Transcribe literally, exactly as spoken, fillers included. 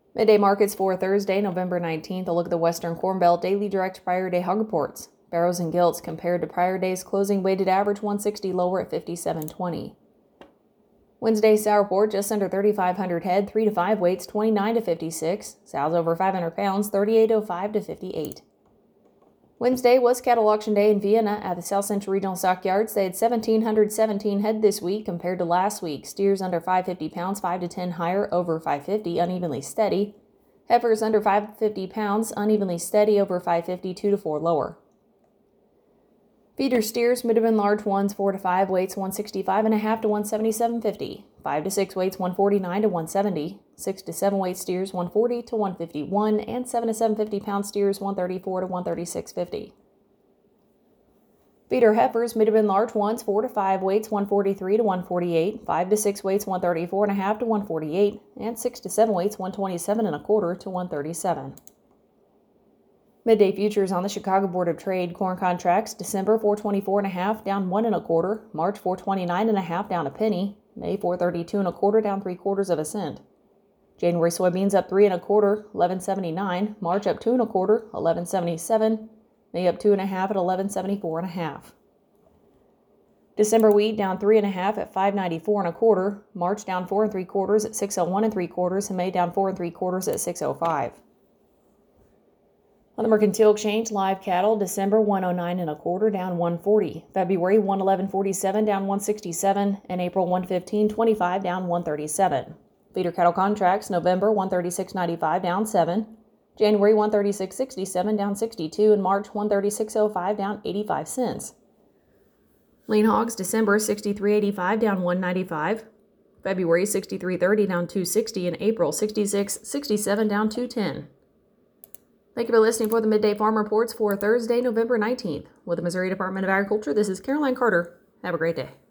Midday markets for Thursday, November nineteenth. A look at the Western Corn Belt daily direct prior day hog reports. Barrows and gilts compared to prior day's closing weighted average one sixty lower at fifty-seven twenty. Wednesday's sow report just under thirty-five hundred head, three to five weights twenty-nine to fifty-six. Sows over five hundred pounds thirty-eight oh five to fifty-eight. Wednesday was cattle auction day in Vienna at the South Central Regional Stockyards. They had one thousand seven hundred seventeen head this week compared to last week. Steers under five hundred fifty pounds, five to ten higher, over five hundred fifty, unevenly steady. Heifers under five hundred fifty pounds, unevenly steady, over five hundred fifty, two to four lower. Feeder steers, mid and large ones, four to five weights one sixty-five and a half to one seventy-seven fifty. five to six weights one forty-nine to one seventy. six to seven weight steers one forty to one fifty-one, and seven to seven hundred fifty pound steers one thirty-four to one thirty-six fifty. Feeder heifers, mid and large ones, four to five weights one forty-three to one forty-eight. five to six weights one thirty-four and a half to one forty-eight, and six to seven weights one twenty-seven and a quarter to one thirty-seven. Midday futures on the Chicago Board of Trade. Corn contracts, December four twenty-four and a half, down one and a quarter. March four twenty-nine and a half, down a penny. May four thirty-two and a quarter, down three quarters of a cent. January soybeans up three and a quarter, eleven seventy-nine. March up two and a quarter, eleven seventy-seven. May up two and a half at eleven seventy-four and a half. December wheat down three and a half at five ninety-four and a quarter. March down four and three quarters at six oh one and three quarters, and May down four and three quarters at six oh five. On the Mercantile Exchange, live cattle, December one oh nine and a quarter, down one forty. February one eleven forty-seven, down one sixty-seven, and April one fifteen twenty-five, down one thirty-seven. Feeder cattle contracts, November one thirty-six ninety-five, down seven. January one thirty-six sixty-seven, down sixty-two, and March one thirty-six oh five, down eighty-five cents. Lean hogs, December sixty-three eighty-five, down one ninety-five. February sixty-three thirty, down two sixty, and April sixty-six sixty-seven, down two ten. Thank you for listening for the Midday Farm Reports for Thursday, November nineteenth. With the Missouri Department of Agriculture, this is Caroline Carter. Have a great day.